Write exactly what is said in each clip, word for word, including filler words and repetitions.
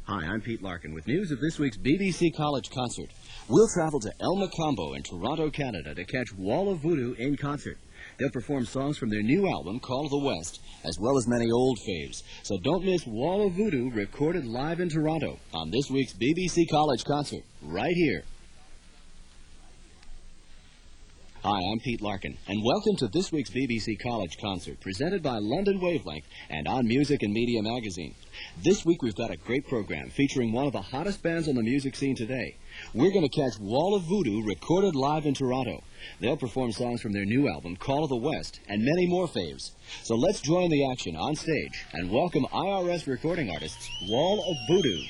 Hi, I'm Pete Larkin with news of this week's B B C College concert. We'll travel to El Macombo in Toronto, Canada to catch Wall of Voodoo in concert. They'll perform songs from their new album, Call of the West, as well as many old faves. So don't miss Wall of Voodoo recorded live in Toronto on this week's B B C College concert, right here. Hi, I'm Pete Larkin, and welcome to this week's B B C College concert, presented by London Wavelength and On Music and Media magazine. This week we've got a great program featuring one of the hottest bands on the music scene today. We're going to catch Wall of Voodoo recorded live in Toronto. They'll perform songs from their new album, Call of the West, and many more faves. So let's join the action on stage and welcome I R S recording artists, Wall of Voodoo.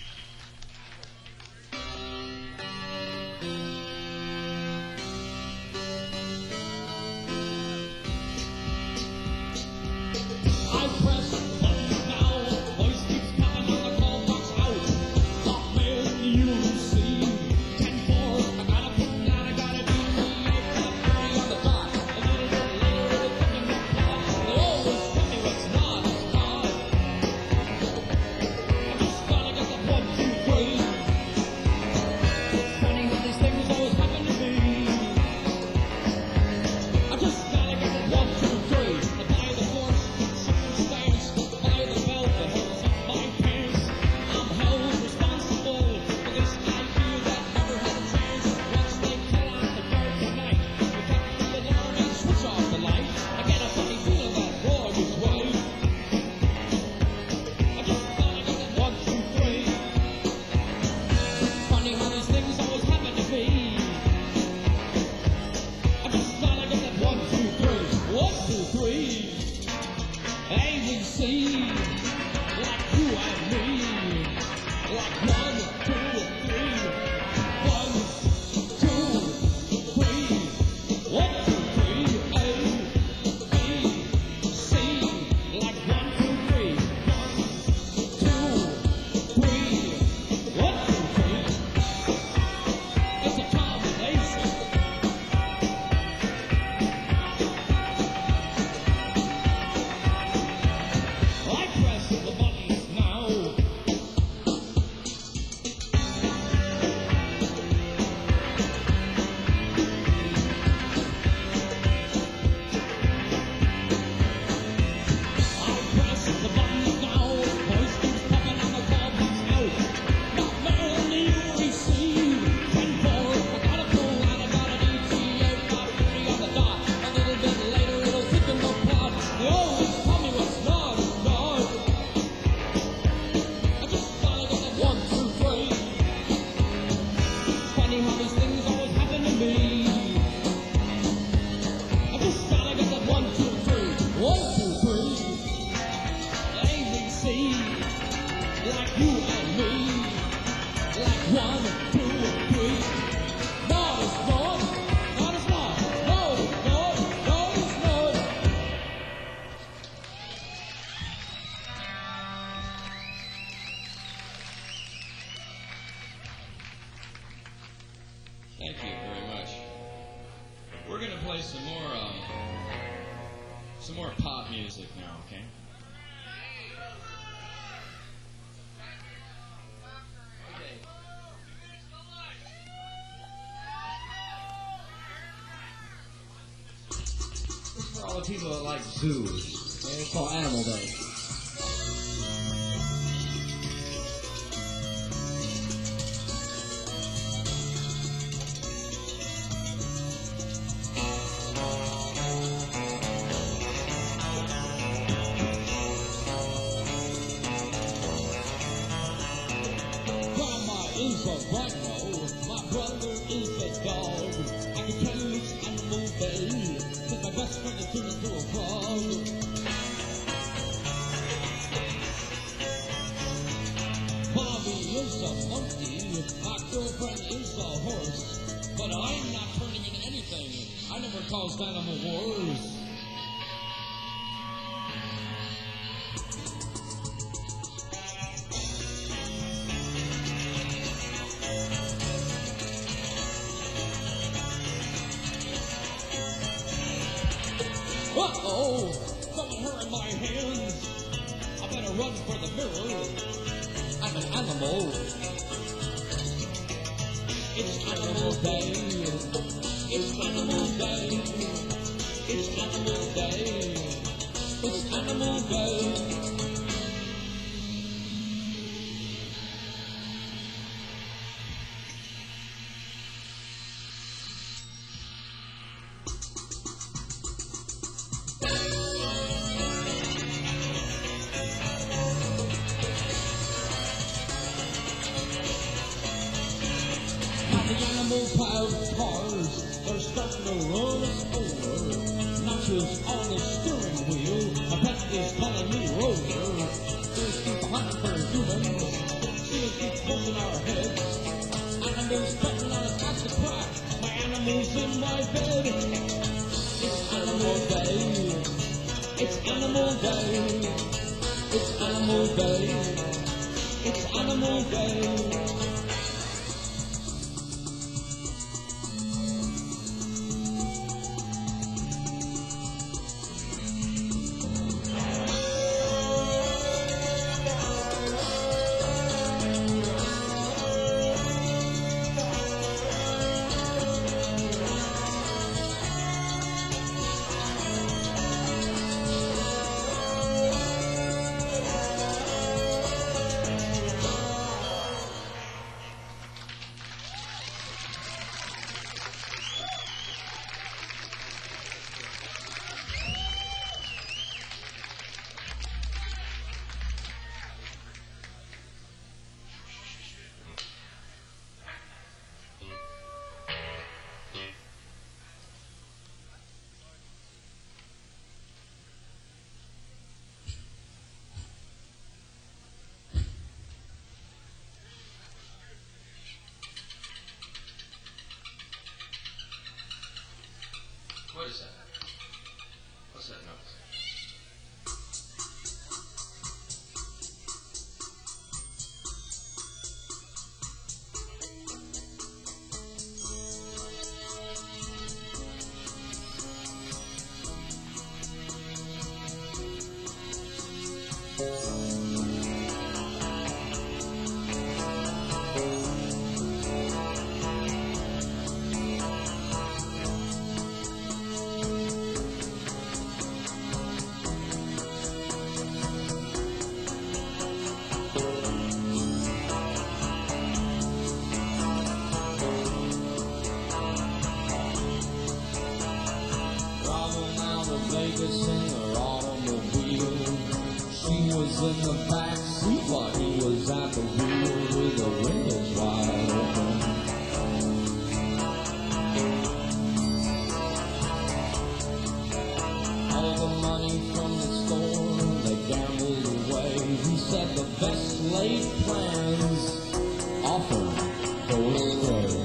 Thank you very much. We're going to play some more, um, some more pop music now, okay? This is for all the people that like zoos. And it's called Animal Day. Is a rhino, my brother is a dog. I can tell you it's Animal Day, cause my best friend is turning into a frog. Bobby is a monkey, my girlfriend is a horse. But I'm not turning into anything, I never caused animal wars. Uh-oh, something hurt in my hands. I better run for the mirror. I like an animal. It's Animal Day. It's Animal Day. It's Animal Day. It's Animal Day. The animal pilot cars are starting to run us over. Notches on the steering wheel, a pet is calling me rover. There's keep hunting for humans, seals keep bumping our heads. Animals threatening us at the crack, my animal's in my bed. It's Animal Day, it's Animal Day, it's Animal Day, it's Animal Day. What is that? What's that noise? Vegas in her automobile. She was in the back seat while he was at the wheel with the windows wide open. All the money from the store they gambled away. He said the best laid plans often go astray.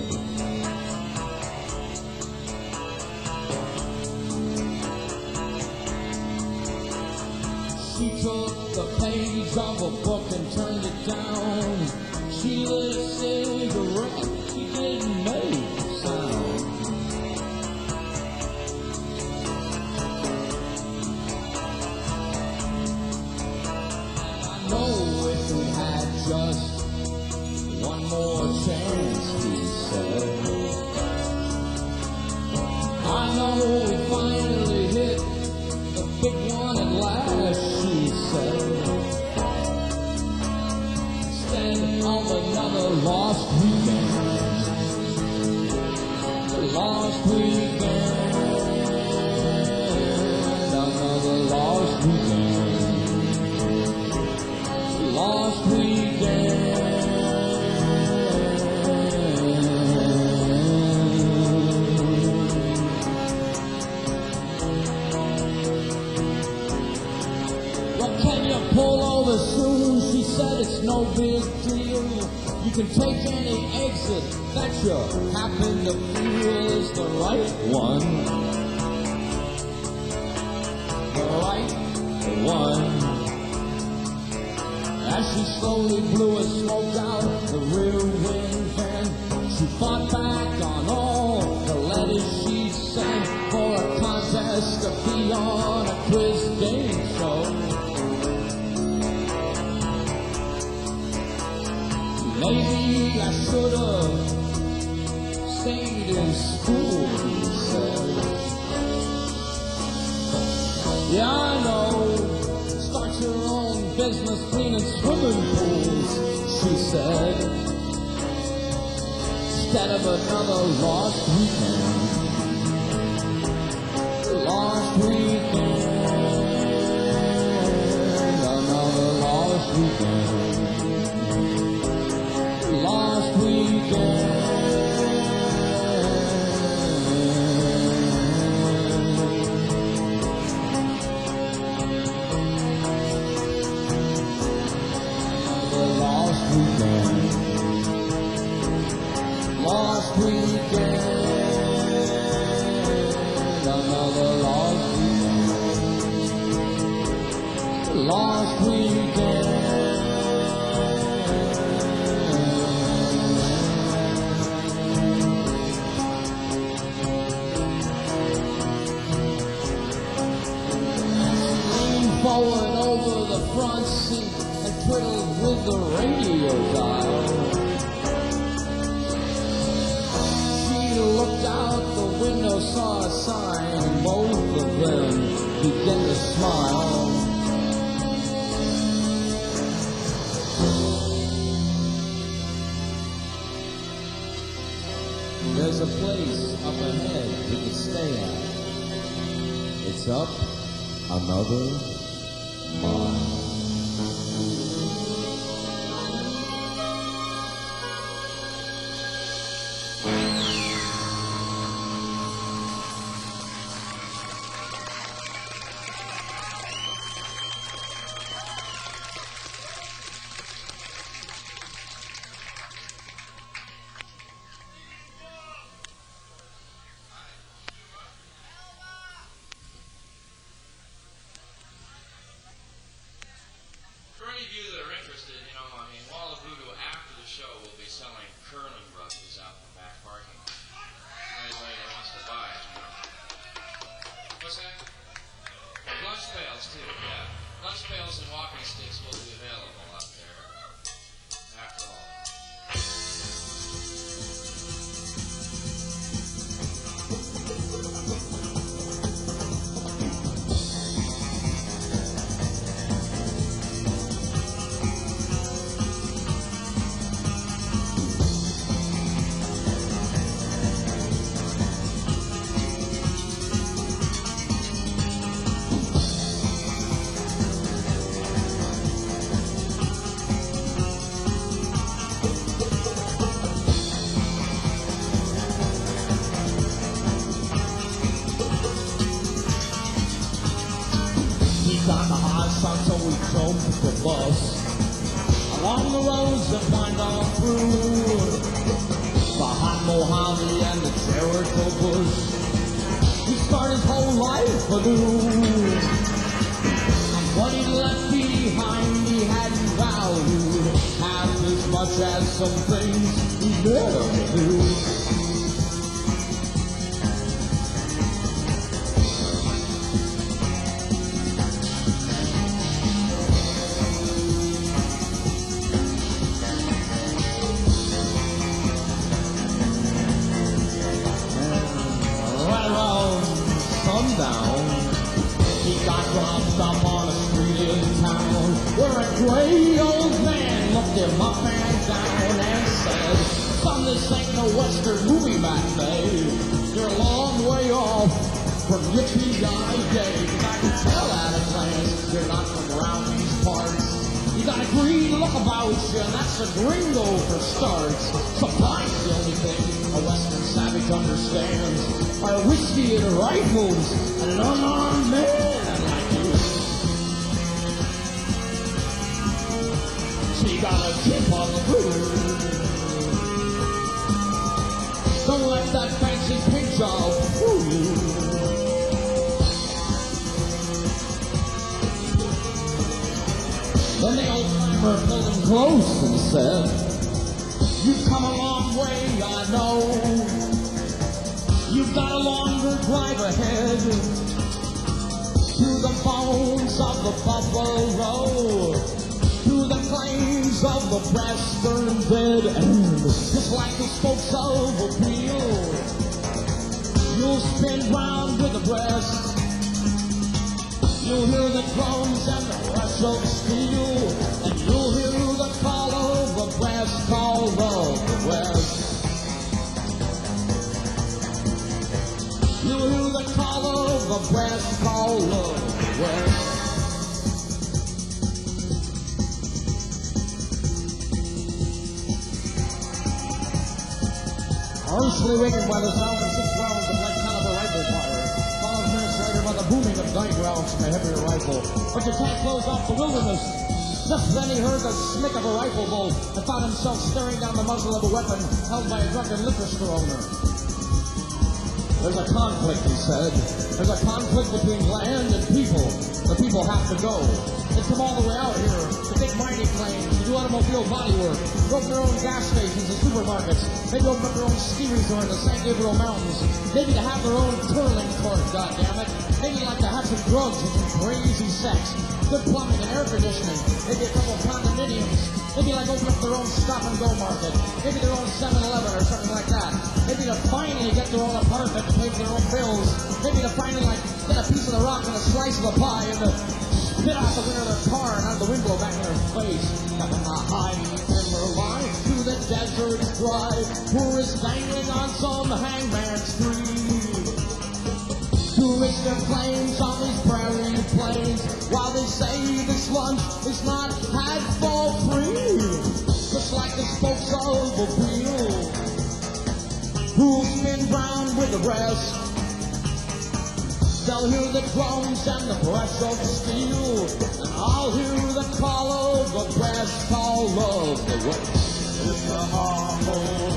She took the page of a book and turned it down. She lit a cigarette, she didn't make a sound. And I know if we had just one more chance, he said, I know we finally hit the big one at last, she said. Stand on another lost weekend. Lost weekend. Another lost weekend. Lost weekend. Pull over soon, she said it's no big deal. You can take any exit that you happen to feel is the right one. The right one. As she slowly blew her smoke out the rear wind fan, she fought back on all the letters she sent for a contest to be on a quiz game show. Maybe I should have stayed in school, he said. Yeah, I know. Start your own business cleaning swimming pools, she said. Instead of another lost weekend. Lost weekend. Another lost weekend. Lost weekend. Lost weekend, another lost weekend, lost weekend. Leaned forward over the front seat and twiddled with the radio dial. Looked out the window, saw a sign, and both of them began to smile. There's a place up ahead we can stay at. It's up another mile. Got the high sun, so we jumped the bus along the roads that wind on through the hot Mojave and the Jericho bush. He started his whole life anew, and what he left behind he hadn't valued half as much as some things he never knew. Up on a street in town where a gray old man looked him up and down and said, "Son, this ain't no Western movie matinee. You're a long way off from yippee-yi-yay. I can tell at a glance you're not from around these parts. You got a green look about you, and that's a gringo for starts. Sometimes the only thing a Western savage understands are whiskey and rifles and an unarmed man." She got a chip on the boot. Don't let that fancy pink job fool you. Then the old timer pulled him close and said, "You've come a long way, I know. You've got a longer drive ahead through the bones of the buffalo, to the plains memories of the past turn dead end, just like the spokes of a wheel. You'll spin round with the breast. You'll hear the drums and the rush of steel, and you'll hear the call of the brass call of the West. You'll hear the call of the brass call of the West. Harshly wakened by the sound of six rounds of light caliber rifle fire, followed minutes later by the booming of nine rounds from a heavier rifle. But your sight closed off the wilderness. Just then he heard the snick of a rifle bolt and found himself staring down the muzzle of a weapon held by a drunken liquor store owner. There's a conflict, he said. There's a conflict between land and people. The people have to go. They come all the way out here to take mining claims, to do automobile bodywork, to open their own gas stations and supermarkets, maybe open up their own ski resort in the San Gabriel Mountains, maybe to have their own twirling court, goddammit, maybe like to have some drugs and some crazy sex, good plumbing and air conditioning, maybe a couple of condominiums, maybe like open up their own stop-and-go market, maybe their own seven eleven or something like that, maybe to finally get their own apartment and pay for their own bills, maybe to finally like get a piece of the rock and a slice of the pie and to spit out the window of their car and out the window back in their face. Up in the high timber line to the desert drive, tourists dangling on some hangman's tree. Tourists their claims on these prairie plains, while they say this lunch is not had for free. Just like the spokes of a wheel, who'll spin round with the rest. They'll hear the drums and the crash of steel, and I'll hear the call of the brass call of the West. It's the harmony,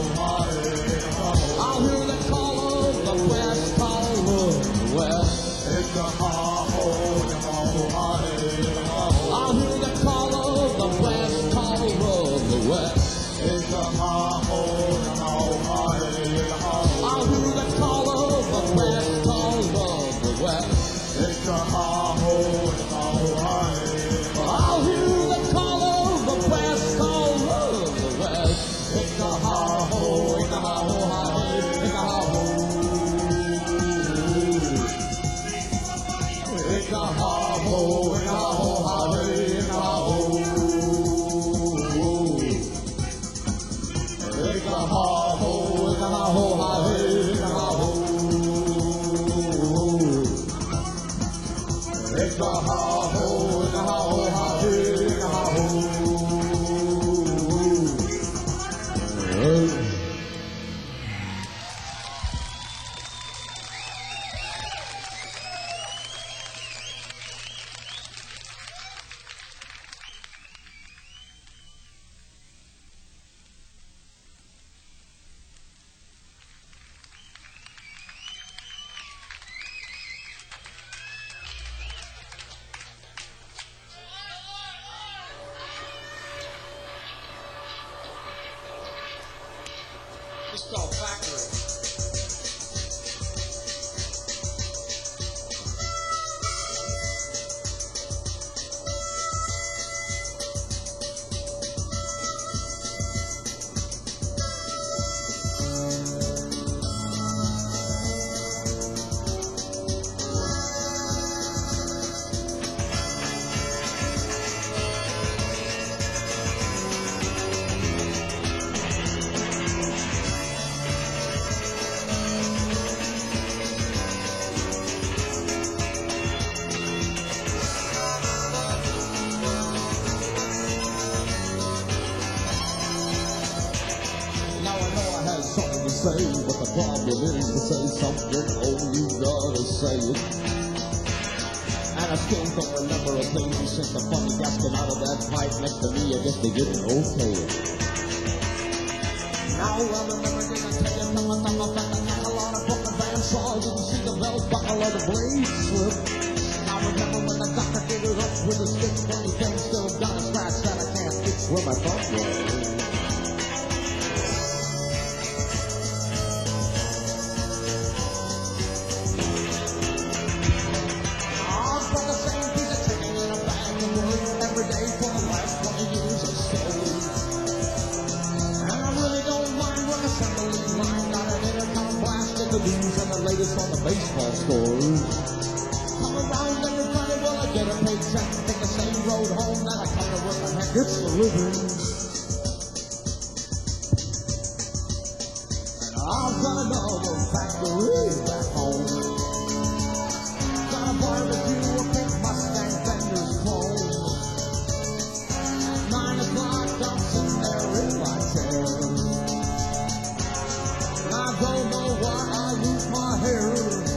I'll hear the call of the brass call of the West. It's the harmony, I'll hear the call of the brass call of the West. It's the harmony, I'll hear the call of the brass call of the West. It's the ha-ho, it's ha-ho, I'll hear the call of the brass call of the West. It's the ha-ho, it's the ha-ho, it's the ha-ho. It's the ha-ho, it's the ha-ho, it's the ha-ho. It's the ha-ho, it's the ha-ho, it's the ha-ho. It's the ha-ho, it's the ha-ho, it's the ha-ho. It's called Factory. Say what the problem is to say something, oh, you gotta say it. And I still don't remember a thing since the funny gas came out of that pipe next to me. I guess they didn't okay it. Now I remember didn't take it from a thumb up at the neck. A lot of broken band saw, didn't see the belt buckle or the blade slip. I remember when the doctor gave it up with a stick. Anything still got a scratch that I can't fix where my thumb was. Every day for the last twenty years. gets the living. And I've got another factory back home. Got a barbecue, a big Mustang vendor's chrome. At nine o'clock, I'm sitting there in my chair. And I don't know why I lose my hair.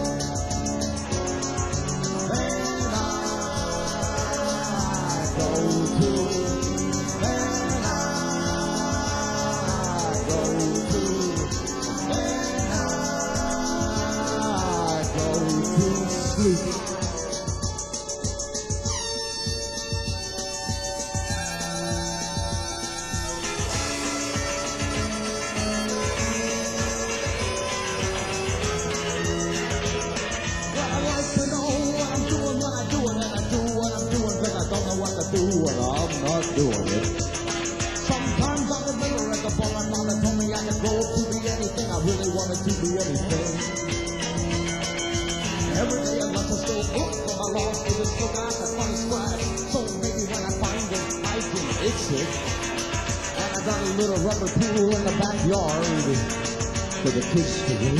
For the kids to win.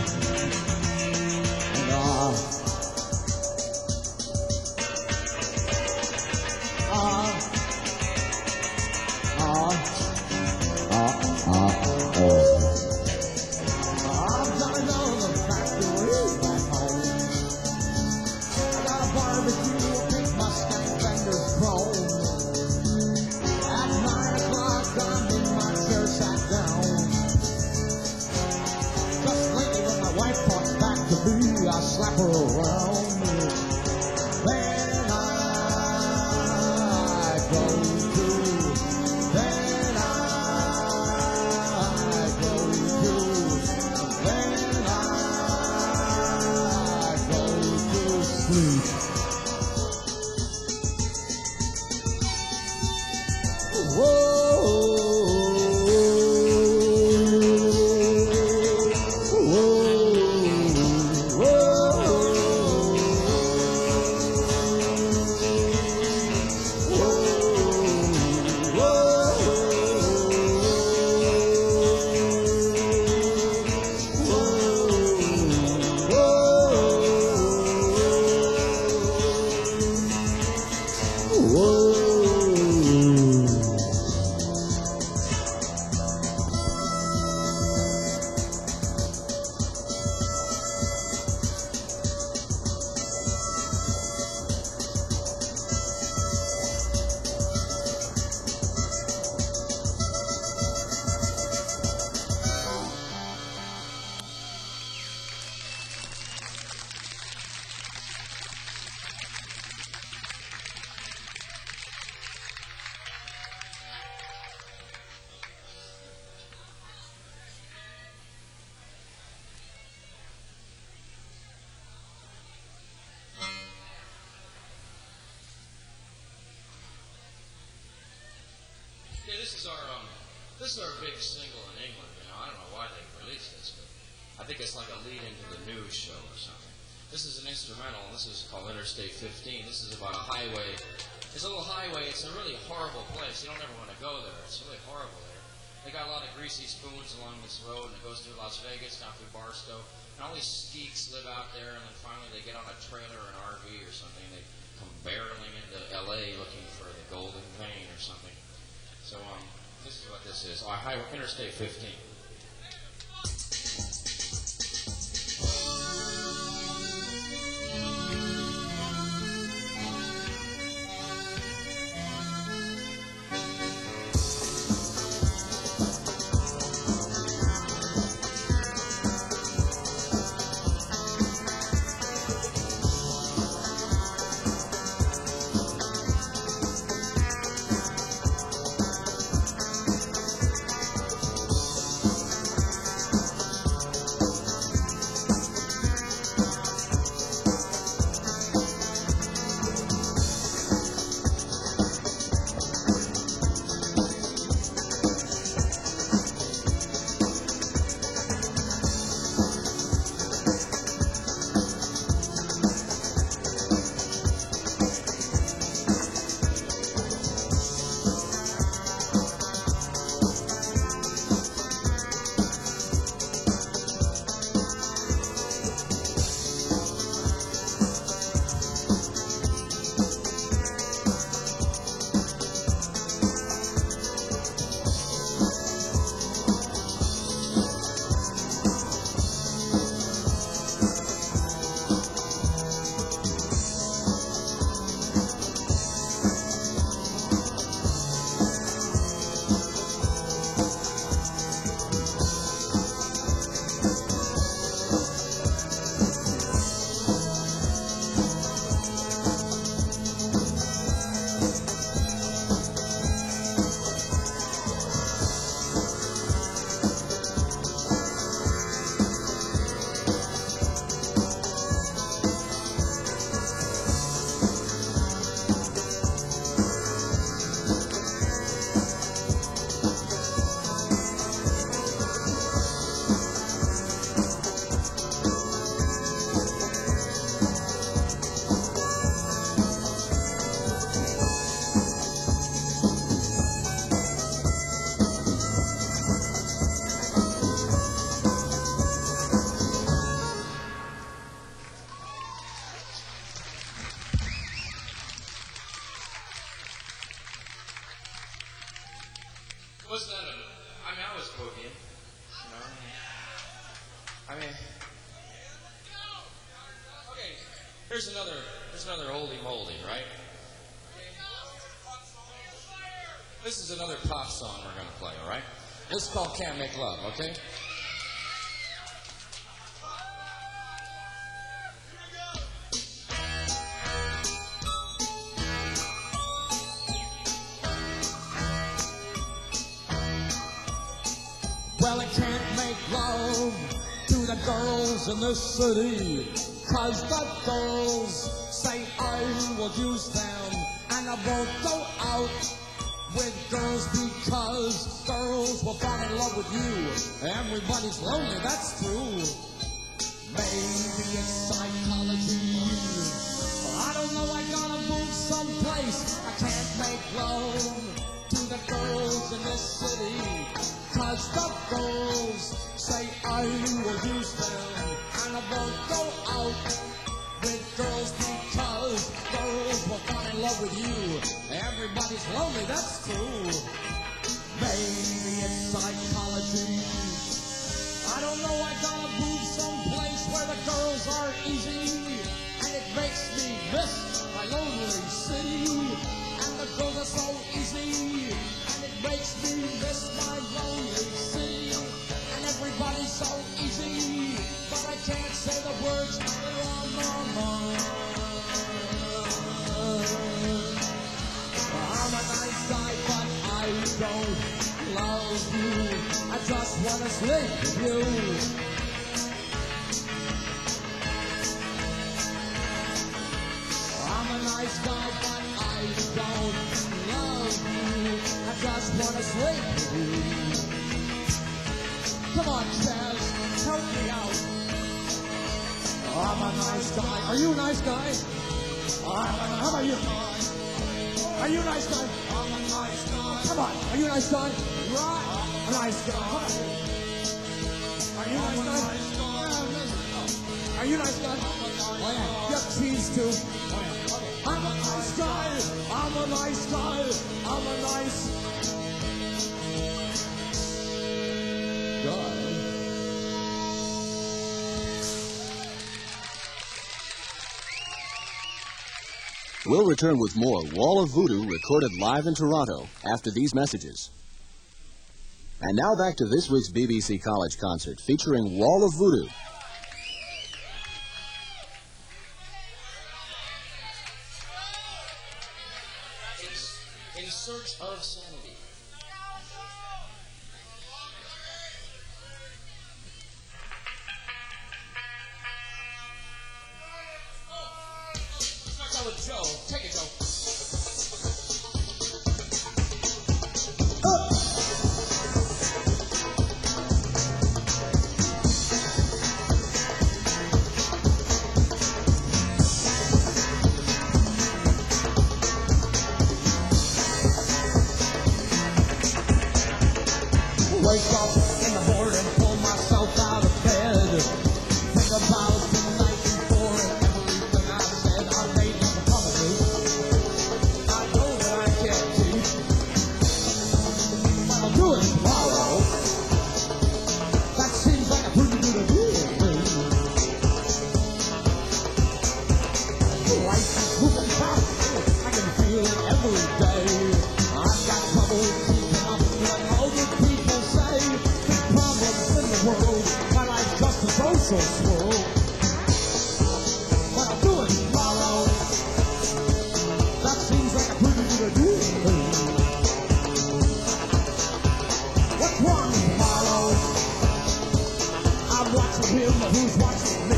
And uh, uh, uh, uh, uh, uh. I've got another factory back home. I got a barbecue, a big Mustang vendor's chrome. At nine o'clock, I'm in my chair, sat down. Wife talks back to me, I slap her around. Then I go to, then I go to, then I go to sleep. Whoa. Yeah, this is our um, this is our big single in England. You know, I don't know why they released this, but I think it's like a lead into the news show or something. This is an instrumental. This is called Interstate fifteen. This is about a highway. It's a little highway. It's a really horrible place. You don't ever want to go there. It's really horrible there. They got a lot of greasy spoons along this road, and it goes through Las Vegas, down through Barstow. And all these geeks live out there, and then finally they get on a trailer or an R V or something. They come barreling into L A looking for the golden vein or something. So um, this is what this is. Oh, highway, Interstate fifteen. Wasn't that a... I mean, I was boogie, you know. I mean... Okay, here's another, here's another oldie moldie, right? This is another pop song we're going to play, all right? This is called Can't Make Love, okay? Well, I can't make love to the girls in this city, 'cause the girls say I will use them, and I won't go out with girls because girls will fall in love with you. Everybody's lonely, that's true. Maybe it's psychology. I don't know, I gotta move someplace. I can't make love to the girls in this city, 'cause the girls say I will use them, and I won't go out with girls because girls will fall in love with you. Everybody's lonely, that's true. Maybe it's psychology. I don't know, I gotta move someplace where the girls are easy, and it makes me miss my lonely city. And the girls are so easy, and it makes me miss my lonely city. And everybody's so easy, but I can't say the words that are on my mind. I'm a nice guy, but I don't love you. I just wanna sleep with you. I'm a nice guy, but I don't love you. I just wanna sleep with you. Come on, Chaz, help me out. I'm a nice guy. Are you a nice guy? I'm a, how about you? Are you a nice guy? I'm a nice guy. Come on, are you a nice guy? Right. A nice guy. Come on. Are you a nice guy? Are you a nice guy? Oh yeah. You have cheese too. Oh yeah. I'm a nice guy. I'm a nice guy. I'm a nice guy. We'll return with more Wall of Voodoo recorded live in Toronto after these messages. And now back to this week's B B C College concert featuring Wall of Voodoo. In Search of Sanity. Starts out with Joe. Take it, Joe. Wake up in the morning, pull myself out of bed. Think about the night before and everything I said. I made them promises I know that I can't keep, but I'll do it tomorrow. That seems like a pretty good idea to me. Life is moving fast, I can feel it every day. I've got trouble keeping up with all the people say. Big problems in the world, my life's just a social swirl. But I'll do it tomorrow. That seems like a pretty good idea to me. What's wrong tomorrow? I'm watching him, but who's watching me?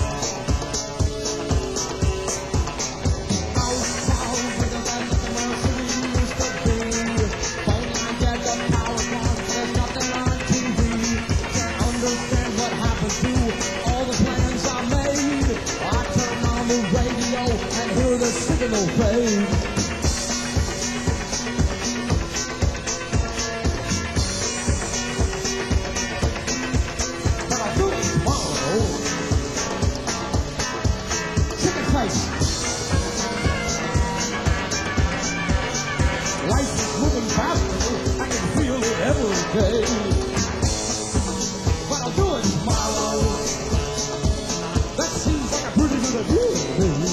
Outside, bigger than the mercy used to be. Phone line, get the power gone, there's nothing on T V. Can't understand what happened to all the plans I made. I turn on the radio and hear the signal fade. But I'll do it tomorrow. today. But I'll do it tomorrow. That seems like a pretty good idea to me.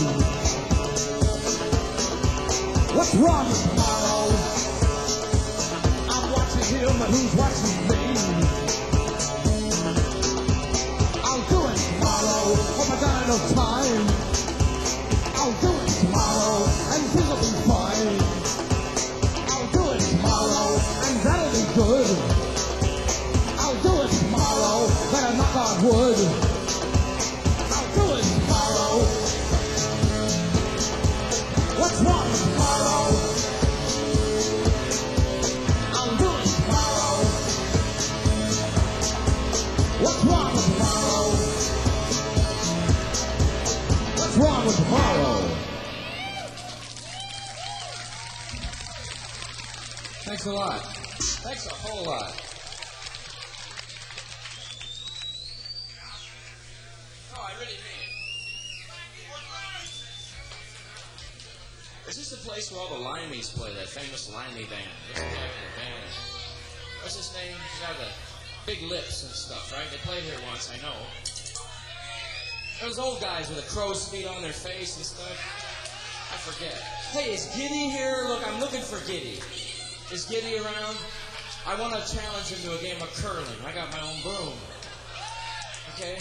What's wrong with tomorrow? I'm watching him, but who's watching me? I'll do it tomorrow. Hope I got enough time. I'll do it tomorrow, and things will be fine. I'll do it tomorrow, and that'll be good. I'll do it tomorrow, better knock on wood. I'll do it tomorrow. What's wrong with tomorrow? I'll do it tomorrow. What's wrong with tomorrow? What's wrong with tomorrow? Thanks a lot. Thanks a whole lot. No, I really mean it. Is this the place where all the Limeys play, that famous Limey band? What's the name of the band? What's his name? He's got the big lips and stuff, right? They played here once, I know. Those old guys with the crow's feet on their face and stuff. I forget. Hey, is Giddy here? Look, I'm looking for Giddy. Is Giddy around? I want to challenge him to a game of curling. I got my own broom. Okay?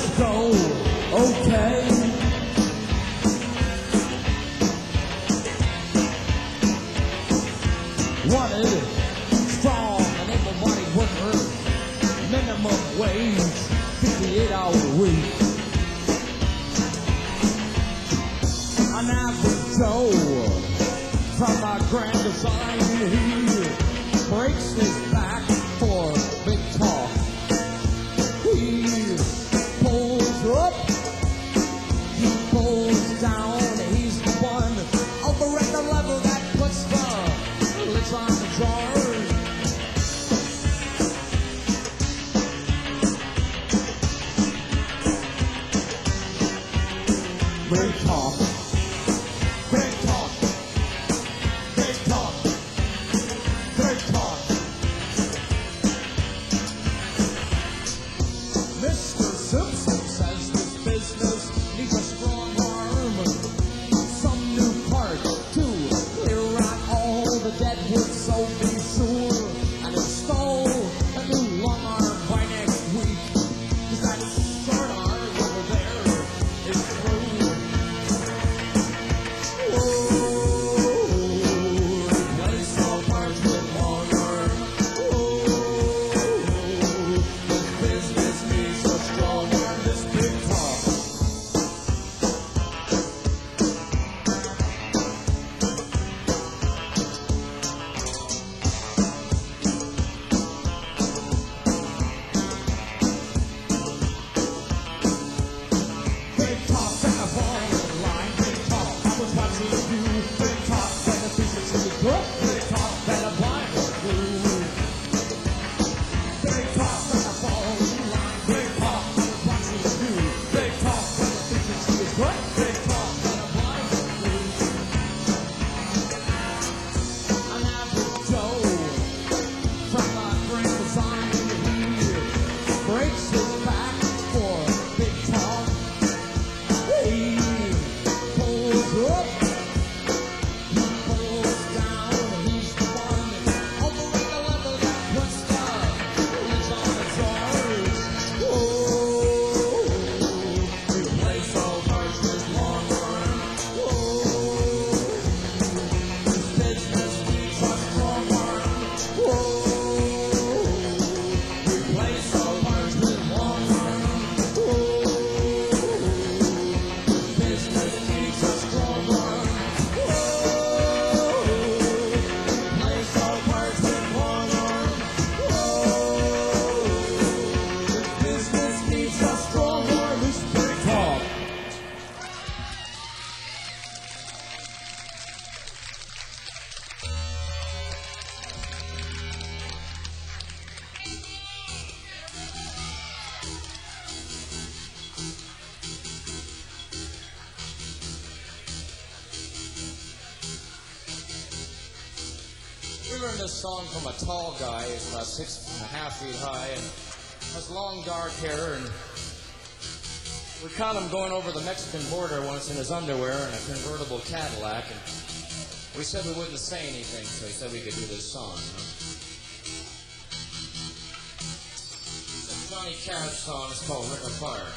let's go. Okay. Wanted, strong and able-bodied worker, minimum wage, fifty-eight hour week. An average Joe from a Grand Design, he breaks his back for big talk. He pulls up, he pulls down, he's the one over at the level that puts the lids on the jars. Great talk, great talk, great talk, great talk. Mister Simpson says this business needs a strong arm, some new part to clear out all the dead wood, so be sure and install a new long arm by next week, 'cause that short arm over there is through. Whoa, replace all parts with long arm. Whoa, this business needs a strong arm, this big talk. Big talk, and a falling line. Big talk, I was watching you. Big talk, and the business is good. Big talk, and a blind through. Big talk, and a falling line. Big talk, I was watching you. Big talk, and the business is good. Big talk, and a blind through. An average Joe from a Grand Design, he breaks his back for big talk. He pulls up, he pulls down, he's the one over at the level that puts the lids on the jars. Whoa, replace all parts with long arm. Whoa, this business needs a strong arm. Whoa, replace all parts with long arm. Whoa, business needs a strong arm. Whoa, replace all parts with long arm. Whoa, business needs a strong arm. This big talk. We learned this song from a tall guy. He's about six and a half feet high and has long dark hair. And we caught him going over the Mexican border once in his underwear in a convertible Cadillac. And we said we wouldn't say anything, so he said we could do this song. Huh? It's a Johnny Cash song. It's called Ring of Fire.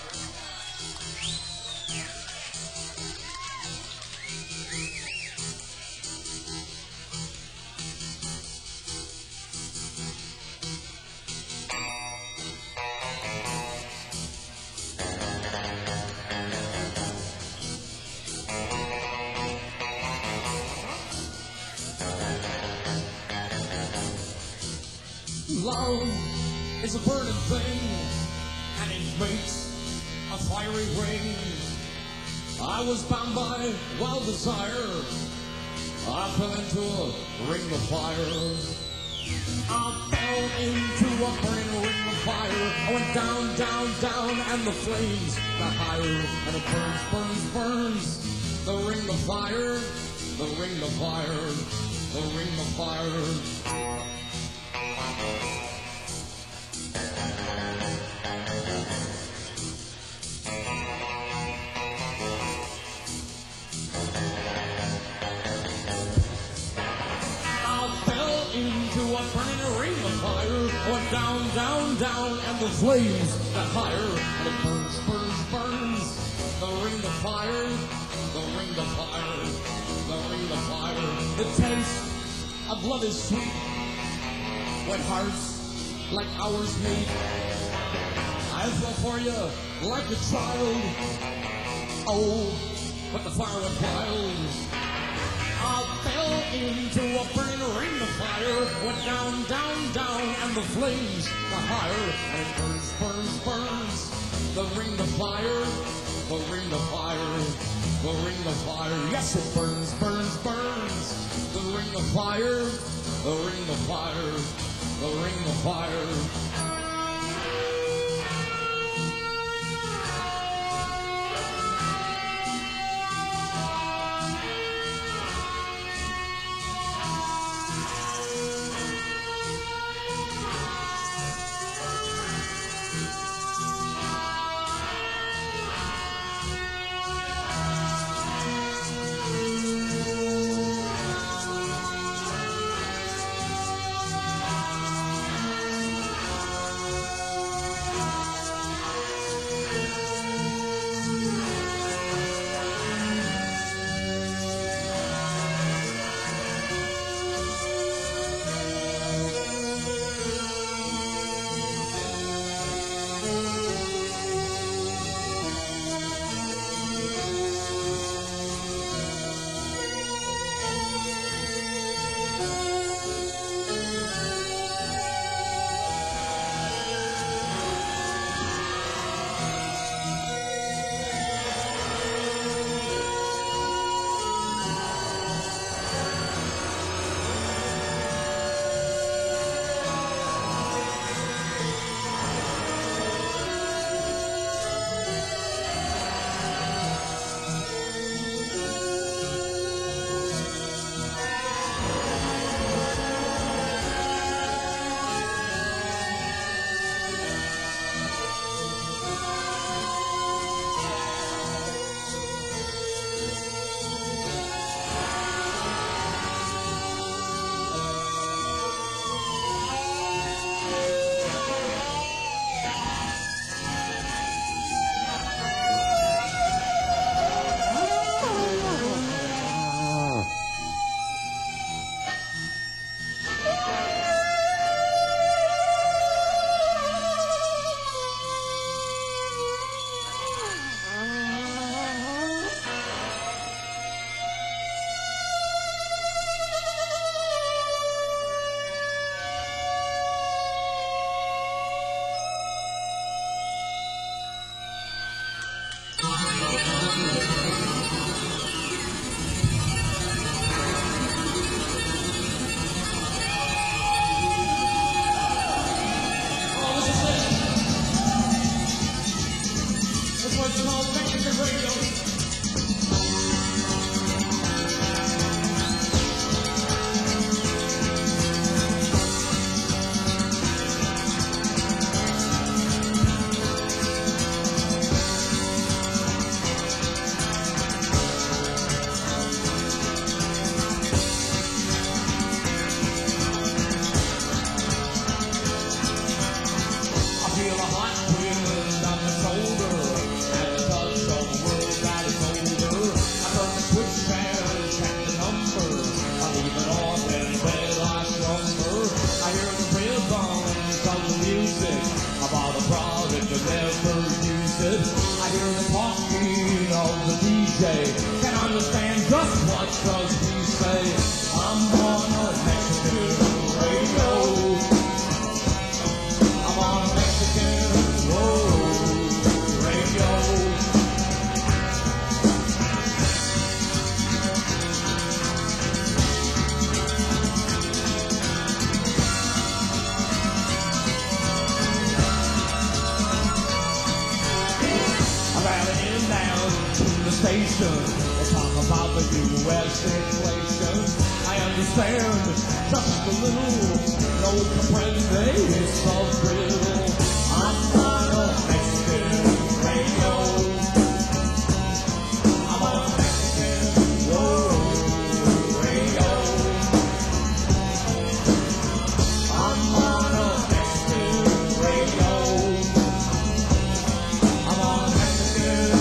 Love is a burning thing, and it makes a fiery ring. I was bound by wild desire. I fell into a ring of fire. I fell into a burning ring of fire. I went down, down, down, and the flames got higher. And it burns, burns, burns. The ring of fire, the ring of fire, the ring of fire. Went down, down, down, and the flames got higher, and it burns, burns, taste of love is sweet when hearts like ours meet. I fell for you like a child. Oh, but the fire went wild. I fell into a burning ring of fire. Went down, down, down, and the flames were higher. And it burns, burns, burns. The ring of fire, the ring of fire, the ring of fire. Yes, it burns, burns, burns. The ring of fire, the ring of fire, the ring of fire.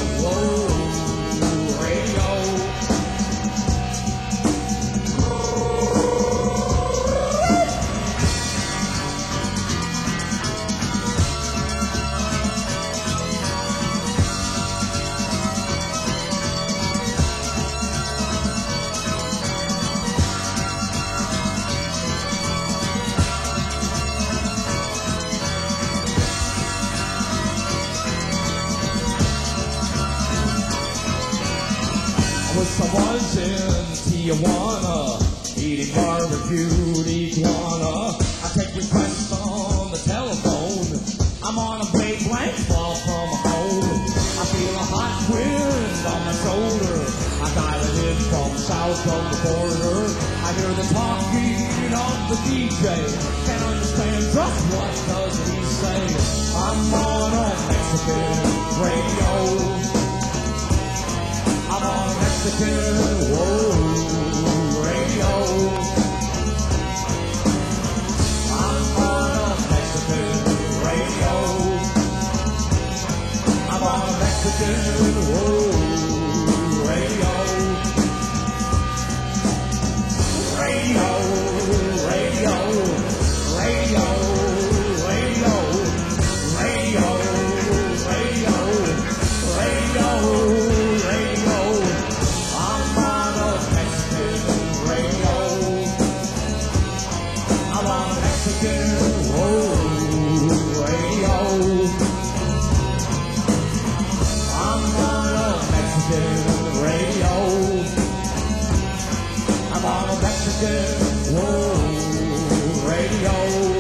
Radio. I was in Tijuana, eating barbecued iguana. I take requests on the telephone. I'm on a big blank fall from home. I feel a hot wind on my shoulder. I dial it in from south of the border. I hear the talking of the D J. Can't understand just what does he say. I'm on a Mexican radio. I'm on a Mexican whoa, radio. I'm on a Mexican radio. I'm on a Mexican whoa, radio. Radio, radio, radio, radio, radio, radio, radio, radio. I'm on a Mexican radio. I'm on a Mexican whoa, radio. I'm on a Mexican radio. I'm on a Mexican whoa, radio.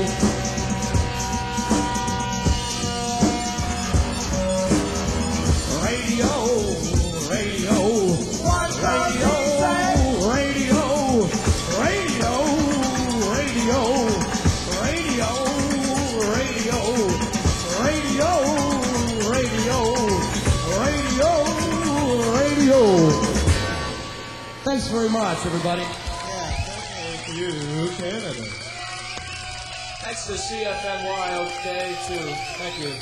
Radio, radio, what radio, radio, radio, radio, radio, radio, radio, radio, radio, radio. Thanks very much, everybody. Thank you, Canada. Thanks to C F N Y, okay, too. Thank you.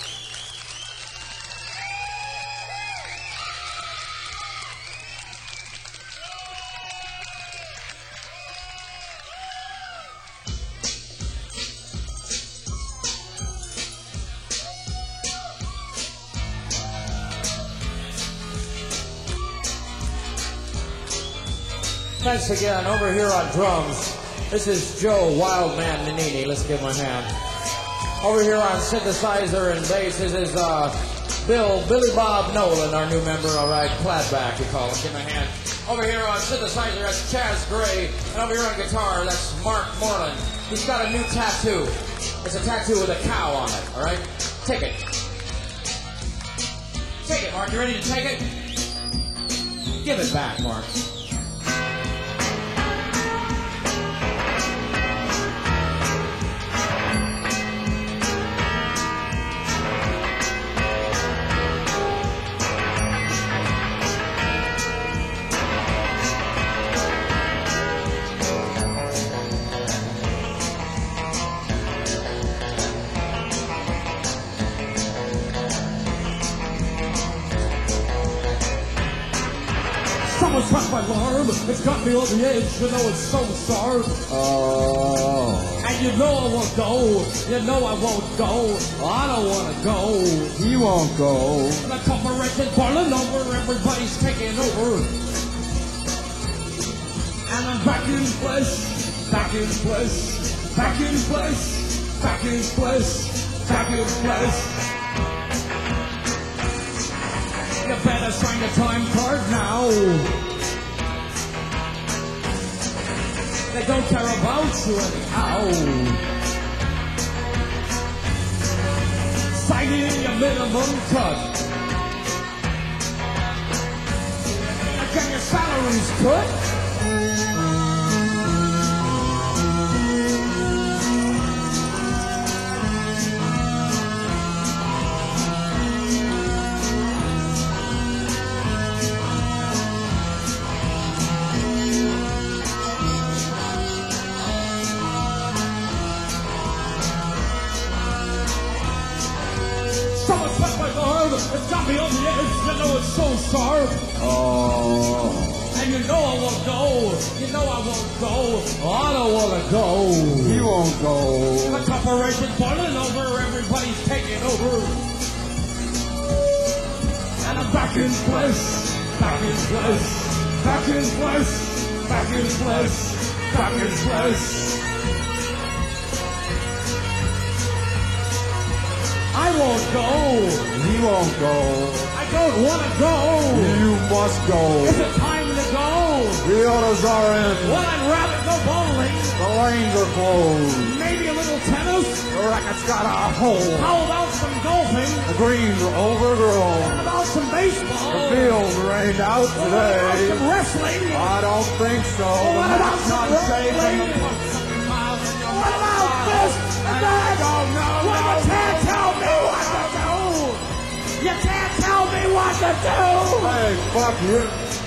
Thanks again. Over here on drums, this is Joe Wildman Nannini. Let's give him a hand. Over here on synthesizer and bass, this is uh, Bill, Billy Bob Nolan, our new member, all right, Cladback, we call him. Give him a hand. Over here on synthesizer, that's Chaz Gray. And over here on guitar, that's Mark Moreland. He's got a new tattoo. It's a tattoo with a cow on it, all right? Take it. Take it, Mark. You ready to take it? Give it back, Mark. Someone struck my alarm. It's got me on the edge. You know it's so sharp. Oh. And you know I won't go. You know I won't go. I don't want to go. He won't go. The corporation's boiling over. Everybody's taking over. And I'm back in flesh. Back in flesh. Back in flesh. Back in flesh. Back in flesh. You better sign the time card now. They don't care about you anyhow. Signing your minimum cut. Can your salaries cut? It's got me on the edge, you know it's so sharp. Oh. And you know I won't go, you know I won't go. I don't want to go. He won't go. The corporation's boiling over, everybody's taking over. And I'm back in flesh, back in flesh, back in flesh, back in flesh, back in flesh. I won't go. He won't go. I don't want to go. You must go. Is it time Fiona's are in. Well, I'd rather go bowling. The lanes are closed. Maybe a little tennis. The racket's got a hole. How about some golfing? The greens are overgrown. How about some baseball? The fields rained out What about today. some wrestling? I don't think so. Well, what The about mat's some not safe wrestling? and the puck's something miles in your What about mouth. this and that? No, no, Well, no, you can't no. tell me what to do. You can't tell me what to do. Hey, fuck you.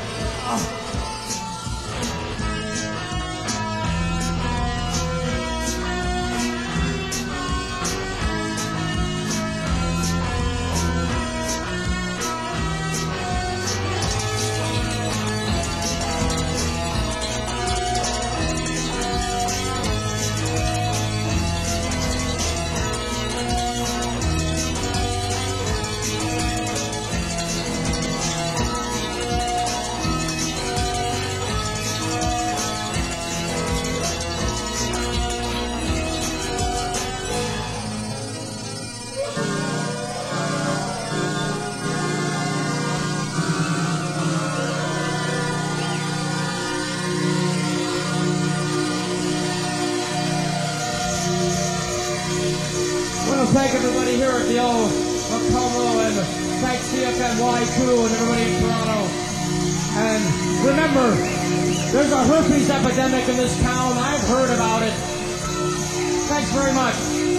I want to thank everybody here at the old Macombo and thanks C F N Y crew and everybody in Toronto. And remember, there's a herpes epidemic in this town. I've heard about it. Thanks very much.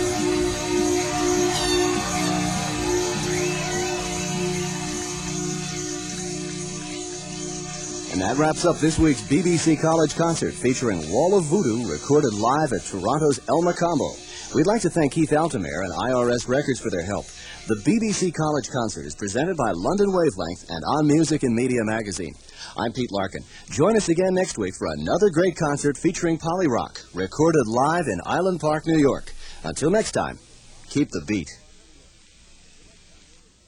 And that wraps up this week's B B C College Concert featuring Wall of Voodoo recorded live at Toronto's El Macombo. We'd like to thank Keith Altamere and I R S Records for their help. The B B C College Concert is presented by London Wavelength and On Music and Media Magazine. I'm Pete Larkin. Join us again next week for another great concert featuring Poly Rock, recorded live in Island Park, New York. Until next time, keep the beat.